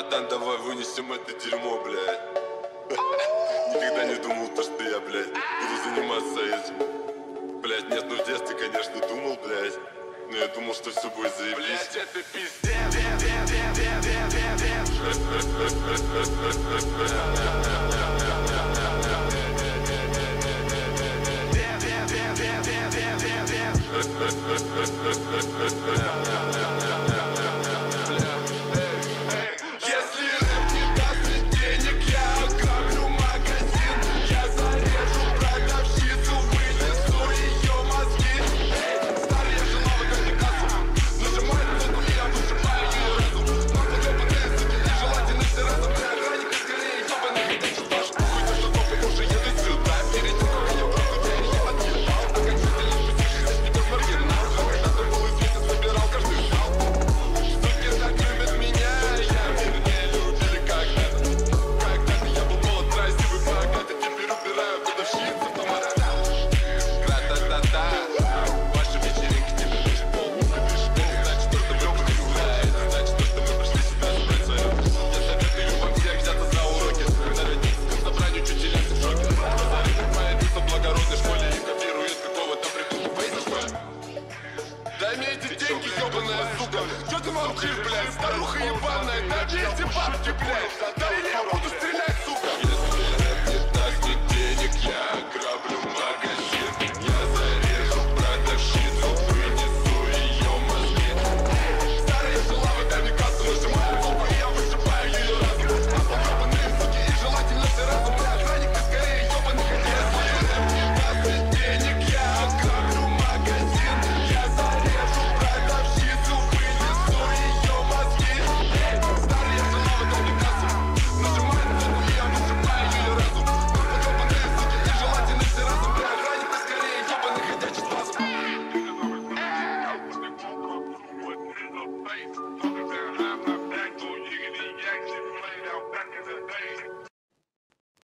Братан, давай вынесем это дерьмо, блядь. Никогда не думал то, что я, блядь, буду заниматься этим. Блядь, нет, ну в детстве, конечно, думал, блядь. Но я думал, что все будет заебись. Блядь, это пиздец. Если рэп не даст мне денег, я ограблю магазин. Я зарежу продавщицу, вынесу ее мозги. Старый, я жила в этой кассу. Нажимаю на кнопку, и я вышибаю ее разум. Нахуй ёбаные суки, нежелательны все разом. Для охранника скорее ёбаный хотят ваш. Хуй то, что топы уже едут сюда. Перед тем, как я просто тебя не отъебал. Окончательно спустившись, не без маргинал. Когда-то был известен, собирал каждый зал. Суки так любят меня, я мир не любили когда-то. Когда-то я был молод, красивый, богатый. Теперь убираю продавщиц автомата. Гра-та-та-та. Ваши вечеринки тебе лишь полмуха дышит. Это значит, то, что мы пришли сюда. Это значит, то, что мы пришли сюда забрать свое. Я советую вам всех взяться за уроки. На родительском собрании учителя в шоке. Позарит появится в благородной школе и копирует какого-то придурка фейса. Дай мне эти деньги, ёбаная сука. Чё ты молчишь, блядь? Старуха ебаная. Дай мне эти бабки, блядь. Да или я буду стрелять, сука. Если рэп не даст мне денег, я ограблю магазин. Я зарежу продавщицу, вынесу ее мозги. Старая жила в этой кассу, нажимаю кнопку, и я вышибаю ее разум. Нахуй ёбаные суки, и желательно все разум. Для охранника скорее ёбаных. Если рэп не даст мне денег, я ограблю магазин. Я зарежу продавщицу, вынесу ее мозги. Старая жила в этой кассу, нажимаю кнопку, и я вышибаю ее разум. Нахуй ёбаные суки, и желательно все разум. Для охранника скорее ёбаных ходячих спазм.